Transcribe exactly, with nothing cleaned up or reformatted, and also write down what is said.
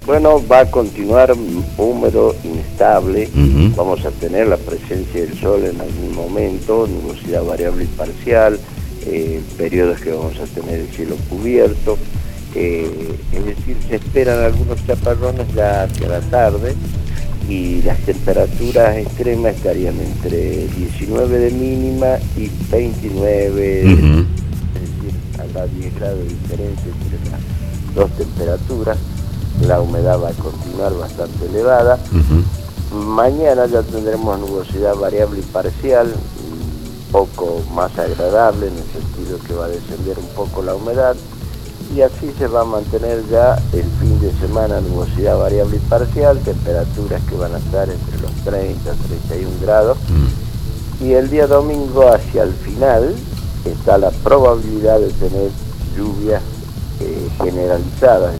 Bueno, va a continuar húmedo, inestable. Uh-huh. Vamos a tener la presencia del sol en algún momento, nubosidad variable y parcial, eh, periodos que vamos a tener el cielo cubierto. Eh, es decir, se esperan algunos chaparrones ya hacia la tarde y las temperaturas extremas estarían entre diecinueve de mínima y veintinueve, Uh-huh. es decir, habrá diez grados de diferencia entre las dos temperaturas. La humedad va a continuar bastante elevada. Uh-huh. Mañana ya tendremos nubosidad variable y parcial, un poco más agradable en el sentido que va a descender un poco la humedad, y así se va a mantener ya el fin de semana nubosidad variable y parcial, temperaturas que van a estar entre los treinta y treinta y un grados, Uh-huh. y el día domingo hacia el final está la probabilidad de tener lluvias eh, generalizadas.